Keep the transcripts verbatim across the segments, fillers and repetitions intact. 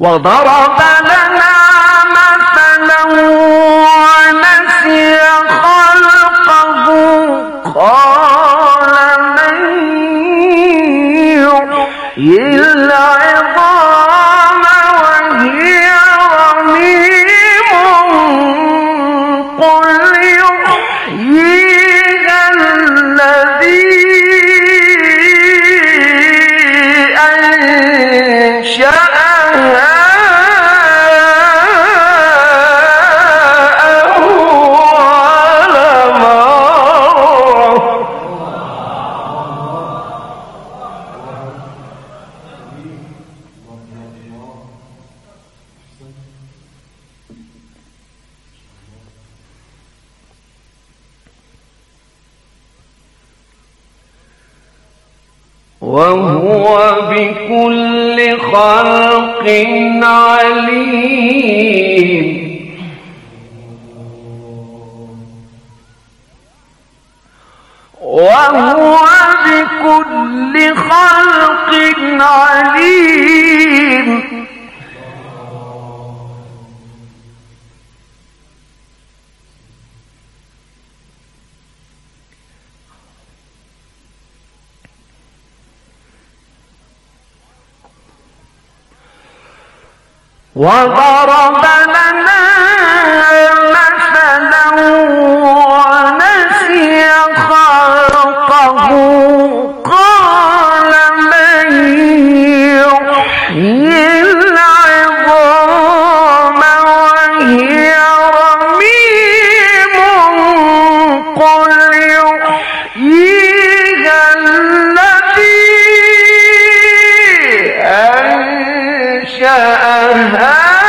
وضرب لنا مثلا ونسي خلقه قال من يحيي العظام وهي رميم قل يحييها الذي أنشأها وهو بكل خلق عليم وهو بكل خلق عليم وضرب لنا مثلا ونسي خلقه قال من يحيي العظام وهي رميم قل يحييها الذي أنشأها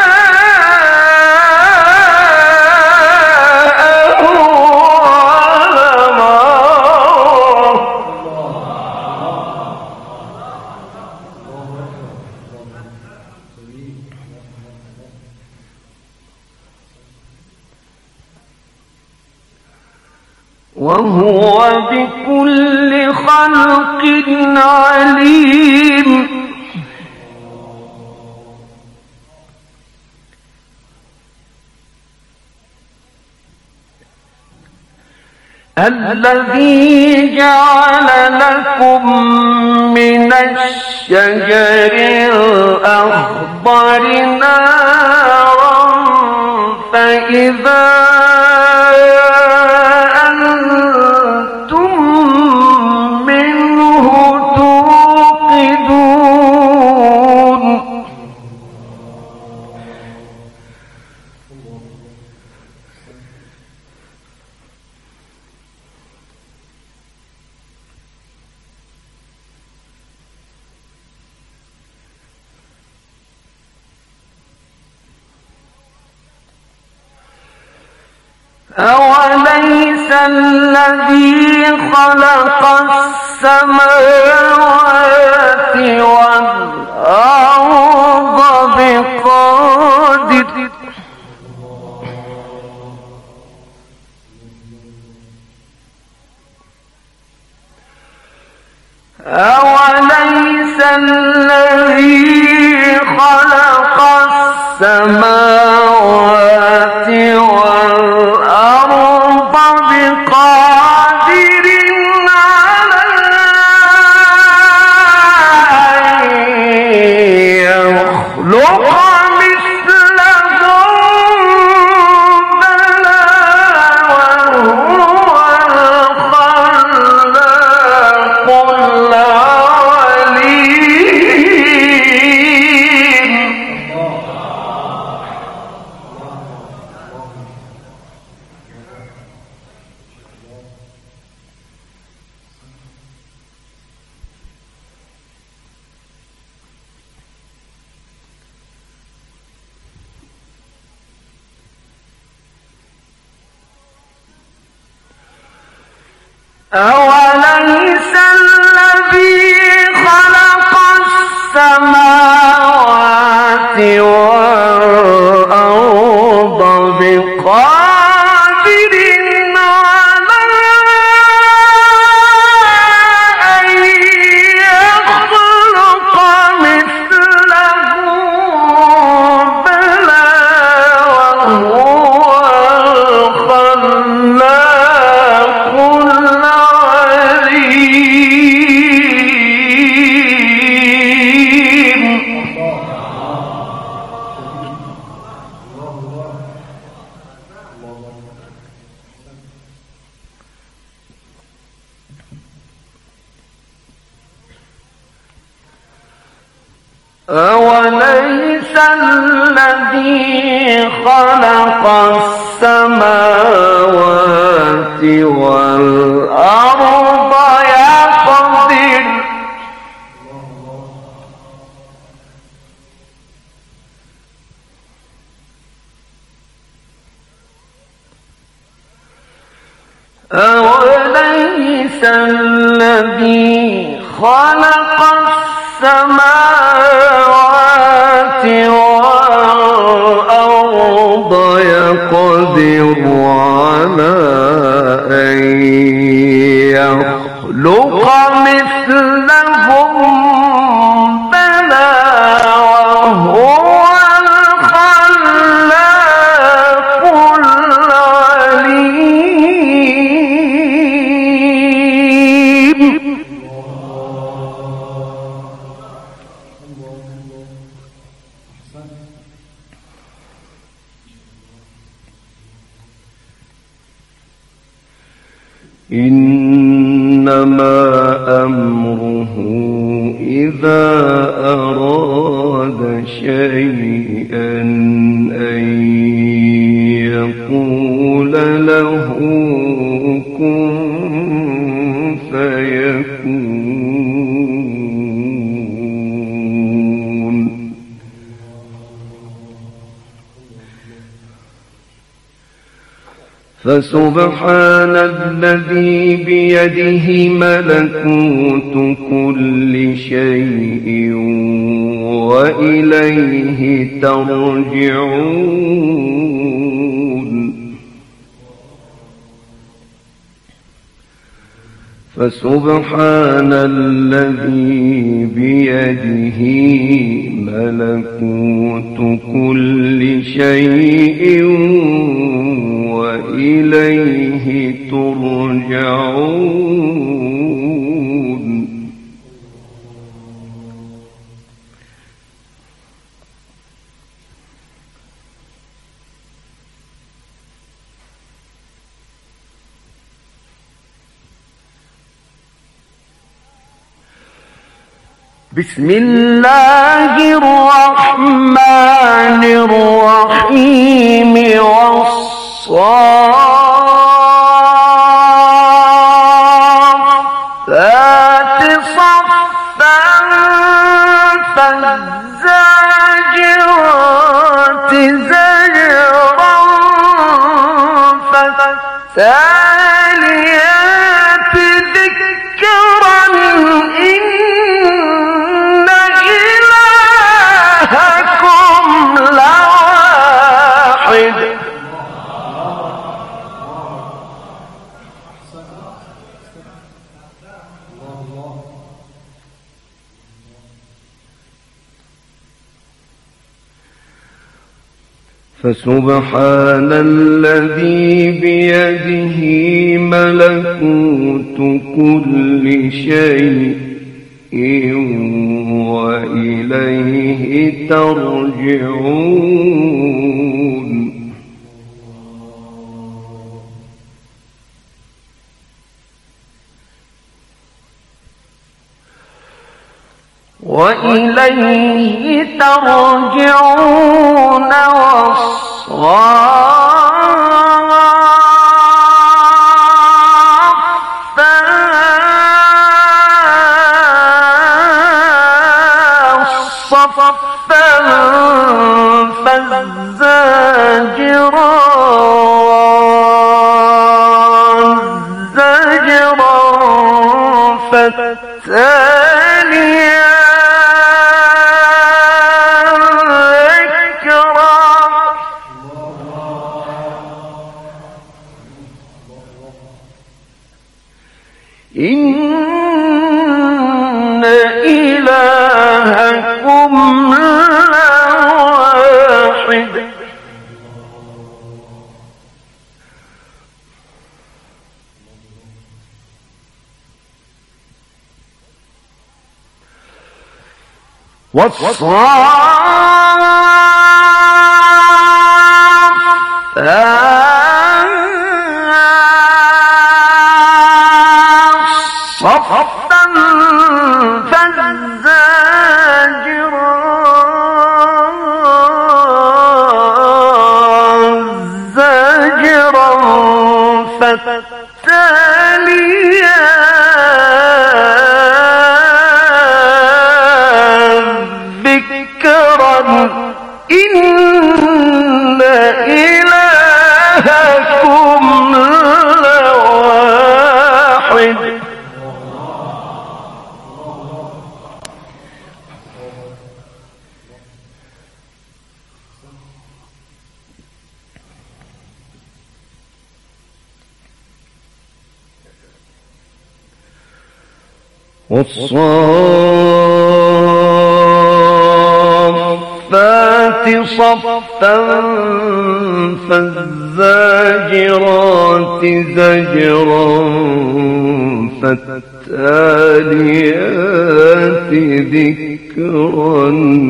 وهو بكل خلق عليم الذي جعل لكم من الشجر الأخضر نارا فإذا أوليس الذي خلق السماوات والأرض بقادر أوليس الذي خلق السماوات والأرض بقادر على أن يخلق أوليس الذي خلق السماوات والأرض بقادر على أن يخلق مثلهم أوليس الذي خلق السماوات والأرض يقدر أوليس الذي خلق السماوات والأرض يقدر على أن يخلق مثلهم بلى وهو الخلاق العليم. إنما أمره إذا أراد شيئا أن يقول له كن فيكون. فسبحان الذي بيده ملكوت كل شيء وإليه ترجعون. فسبحان الذي بيده ملكوت كل شيء وإليه ترجعون. بسم الله الرحمن الرحيم. والصافات صفا فالزاجرات زجرا فالتاليات ذكرا إن إلهكم لواحد. فسبحان الذي بيده ملكوت كل شيء وإليه ترجعون. وإليه ترجعون. صفا فالزاجرات زجرا فالتاليات ذكرا إن إلهكم لواحد. والصافات صفا فالزاجرات والصافات صفا فالزاجرات زجرا فالتاليات ذكرا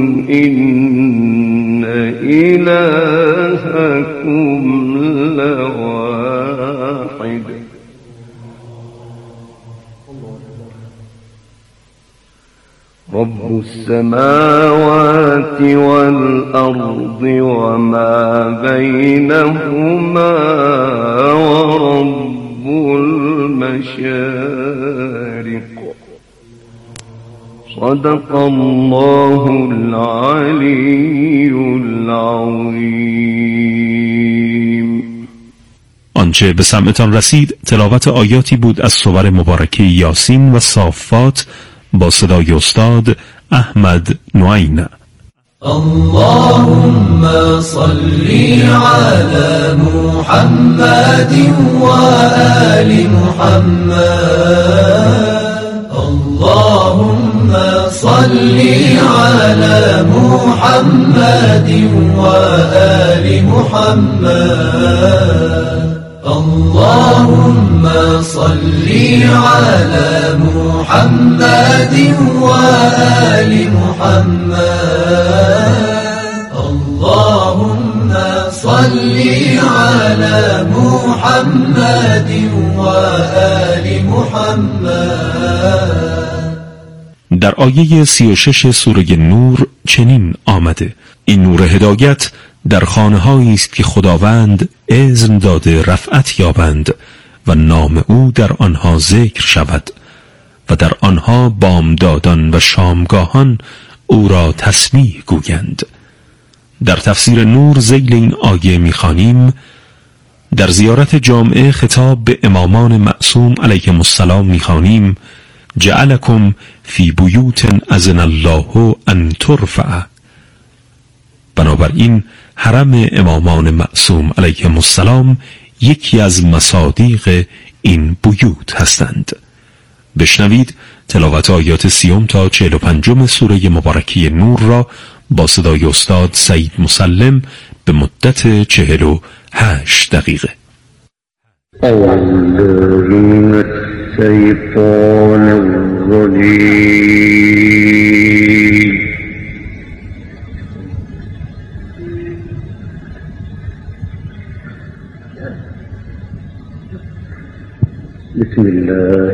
إن إلهكم لواحد رب السماوات والأرض وما بينهما ورب المشارق صدق الله العلي العظيم. آنچه به سمعتان رسید تلاوت آیاتی بود از سور مبارکه یاسین و صافات با صدای استاد احمد نوین. اللهم صل على محمد وآل محمد اللهم صل على محمد وآل محمد اللهم صل على محمد وآل محمد اللهم صل على محمد وآل محمد. در آیه سی و شش سوره نور چنین آمده: این نور هدایت در خانه‌هایی است که خداوند اذن داده رفعت یابند و نام او در آنها ذکر شود و در آنها بامدادان و شامگاهان او را تسبیح گویند. در تفسیر نور ذیل این آیه می‌خوانیم: در زیارت جامعه خطاب به امامان معصوم علیهم السلام می‌خوانیم: جعلکم فی بیوت اذن الله ان ترفع. بنابراین حرم امامان معصوم علیهم السلام یکی از مصادیق این بیوت هستند. بشنوید تلاوت آیات سیوم تا چهل و پنجم سوره مبارکه نور را با صدای استاد سعید مسلم به مدت چهل و هشت دقیقه. أعوذ من الشيطان الرجيم بسم الله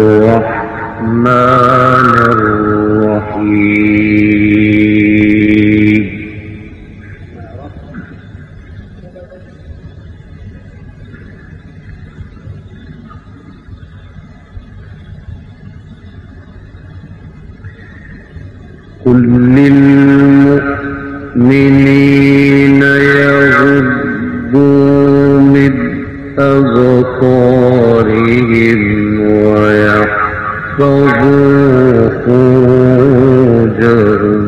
الرحمن الرحيم قل للمؤمنين يغضوا من أبصارهم ويحفظوا فروجهم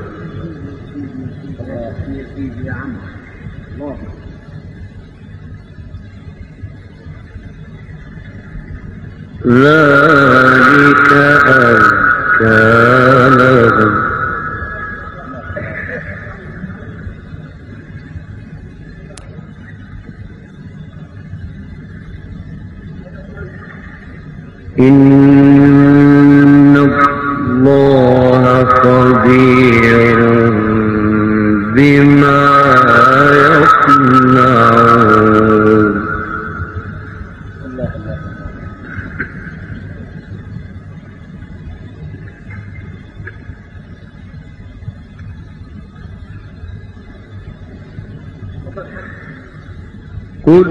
ذلك أزكى لهم إن الله خبير بما يصنعون. قل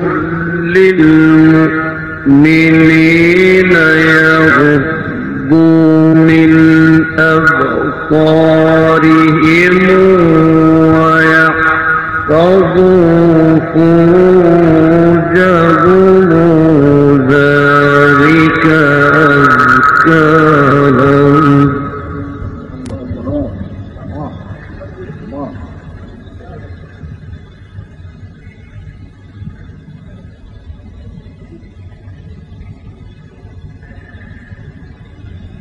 للمؤمنين يغضوا من أبصارهم ويحفظوا فروجهم ذلك أزكى لهم.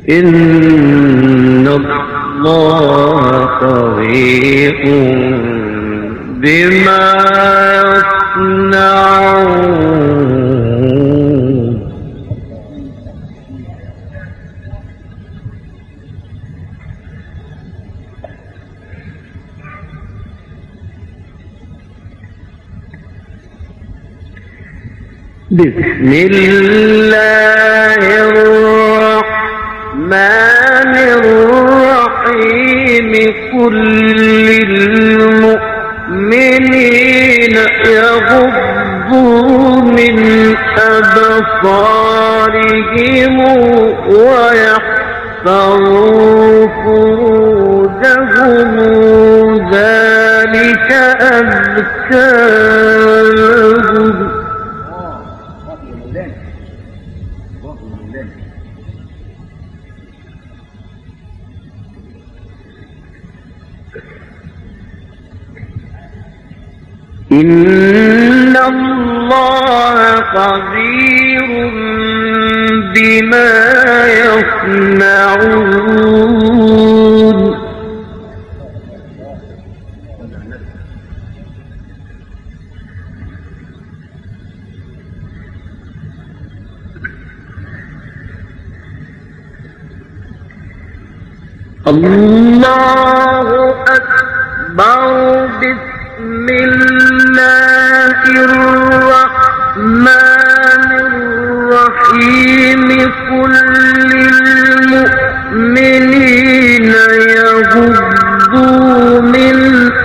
إن الله خبير بما يصنعون بسم الله الرحمن الرحيم قل للمؤمنين يغضوا من أبصارهم ويحفظوا فروجهم ذلك أزكى لهم إن الله خبير بما يصنعون الله أكبر. بسم الله الرحمن الرحيم قل للمؤمنين يغضوا من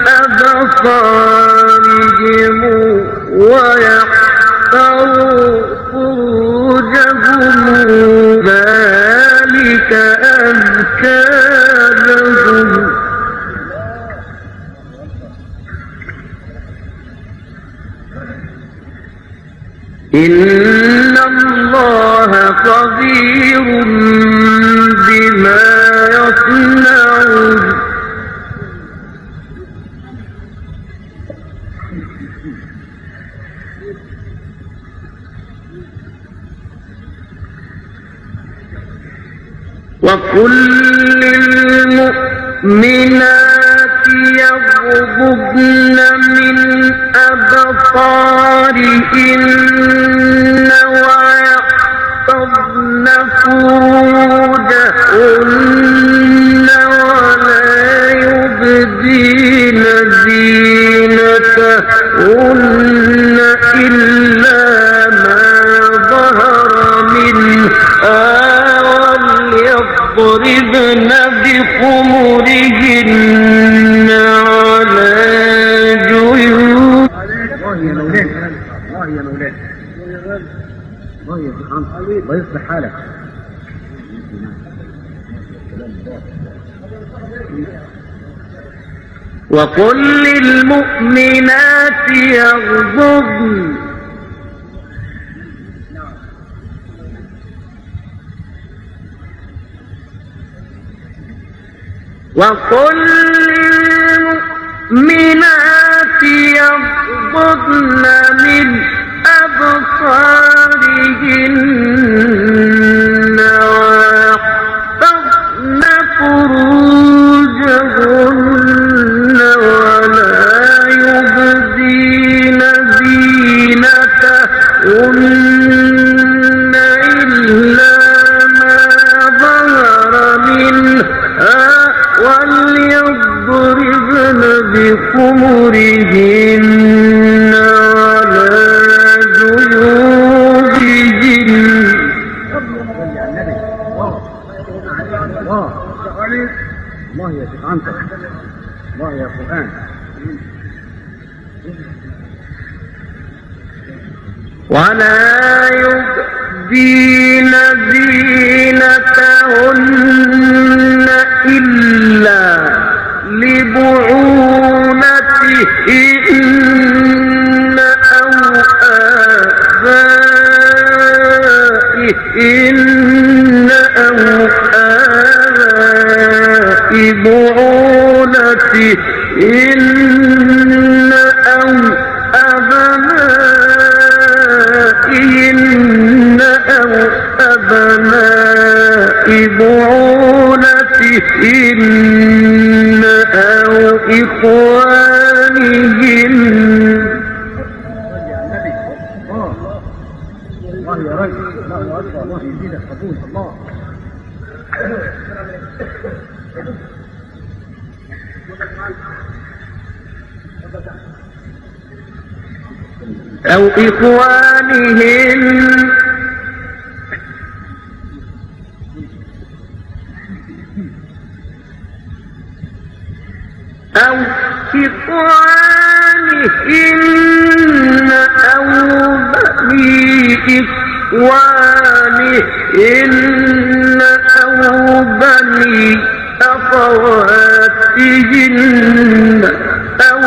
أبصارهم ويحفظوا فروجهم ذلك أزكى لهم إن الله خبير بما يصنعون وقل للمؤمنات يغضضن من أبصارهن ويحفظن فروجهن ولا يبدين زينتهن إلا ما ظهر منها وليضربن بخمرهن على جيوب. الله يا مولانا، الله يا مولانا، الله يصلح عنك، الله يصلح حالك. وقل للمؤمنات يغضضن وقل للمؤمنات يغضضن من أبصارهن ويحفظن فروجهن ولا يبدين زينتهن إلا ما ظهر منها وليضربن بخمرهن على جيوبهن. الله يا شيخ عنك، الله يا قرآن. ولا يبدين زينتهن إلا لبعولتهن أو آبائهن أو آباء بعولتهن أو أبنائهن أو أبناء بعولتهن أو إخوانهن الله يا رجل، الله أكبر، الله يزيدك قبول الله. أو إخوانهن أو إخوانهن أو بني إخوانهن أو بني أخواتهن أو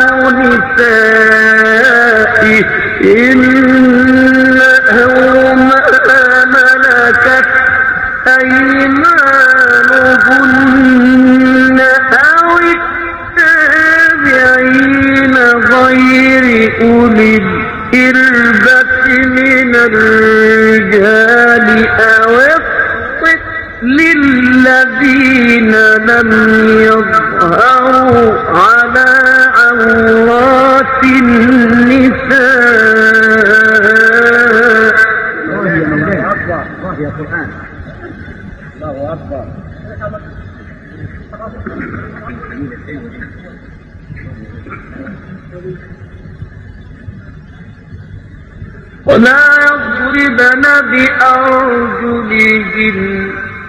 نسائهن أو ما ملكت أيمانهن أو التابعين غير أولي الإربة من الرجال أو الطفل الذين لم يظهروا على عورات النساء. الله أكبر، الله يا قرآن، الله أكبر. ولا يضربن بأرجلهن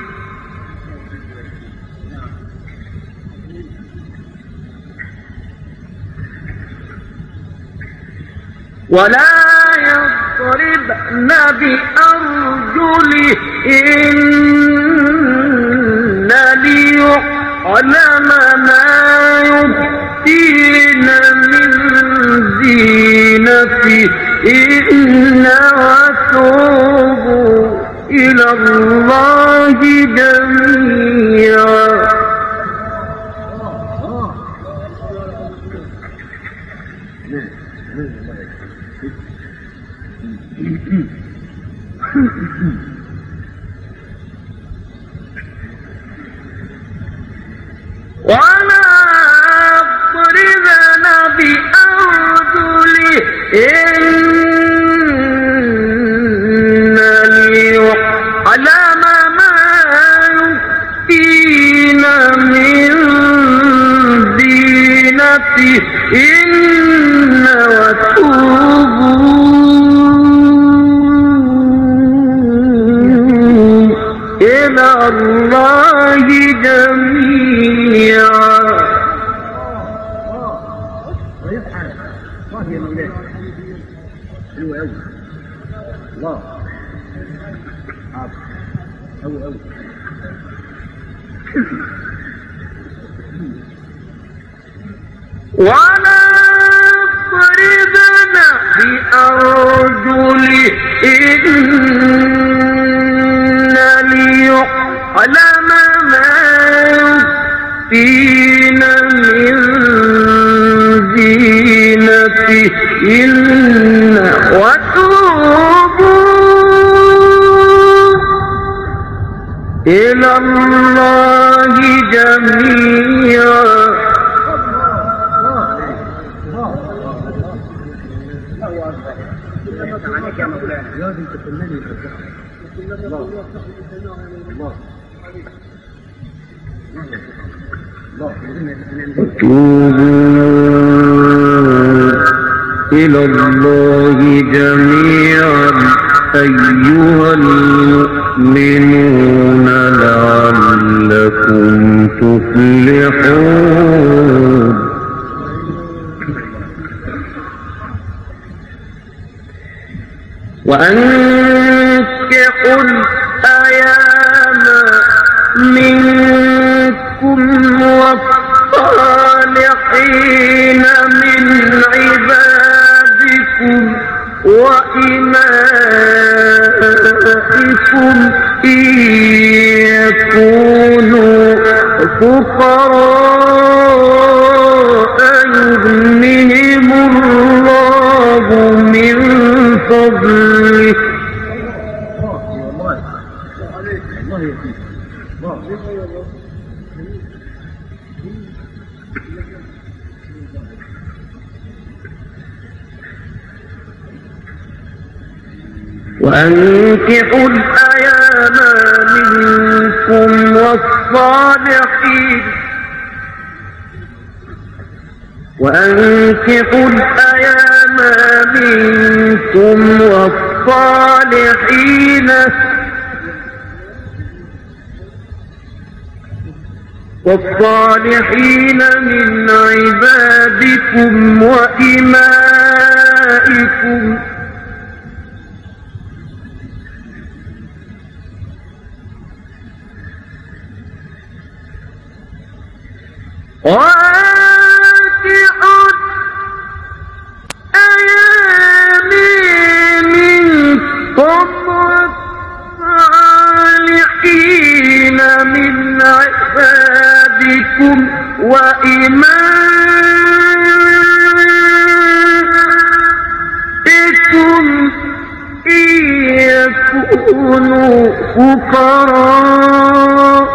ولا يضربن بأرجلهن ليعلم ما يخفين من زينتهن وتوبوا إلى الله جميعا. ولا يضربن بأرجلهن ليعلم ما يخفين من زينتهن وتوبوا إلى الله جميعا. الله يا مولاي، حلو أوي، الله أوي أوي. ولا يضربن بأرجلهن ليعلم ما يخفين من زينتهن وتوبوا إلى الله جميعا. لازم تكملي الله الله وتوبوا إلى الله جميعا أيها المؤمنون لعلكم تفلحون. وأنكحوا الأيام منكم والصالحين من عبادكم وإمائكم إن يكونوا فقراء يغنهم الله من فضله وأنكحوا الأيام منكم والصالحين وأنكحوا الأيام منكم والصالحين والصالحين من عبادكم وإمائكم وأنكحوا الأيام منكم والصالحين من عبادكم وإمائكم إن يكونوا فقراء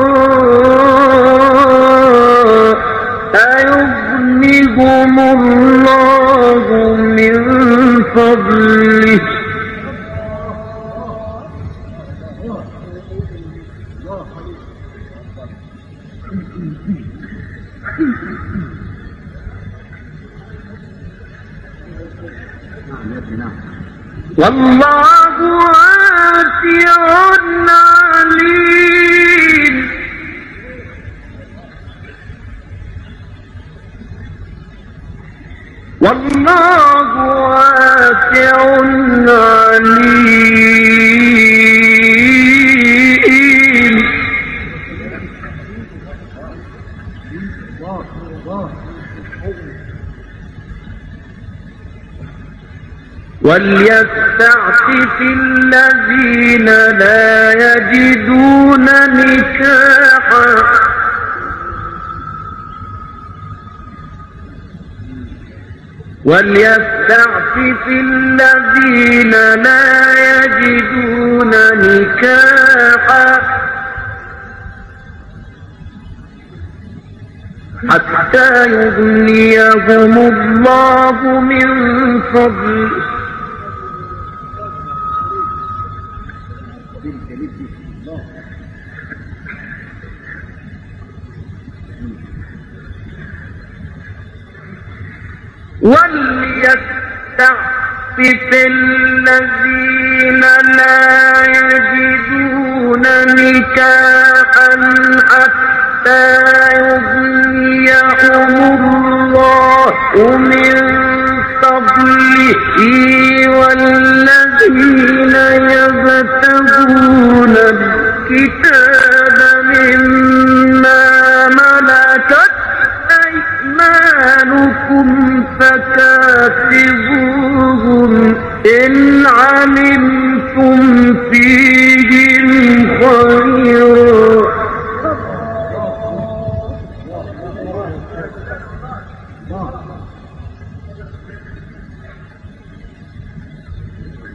أيغنيهم الله من فضله والله واسع عليم والله واسع عليم وليستعفف الذين لا يجدون نكاحا وليستعفف الذين لا يجدون نكاحا حتى يغنيهم الله من فضله وليستعفف الذين لا يجدون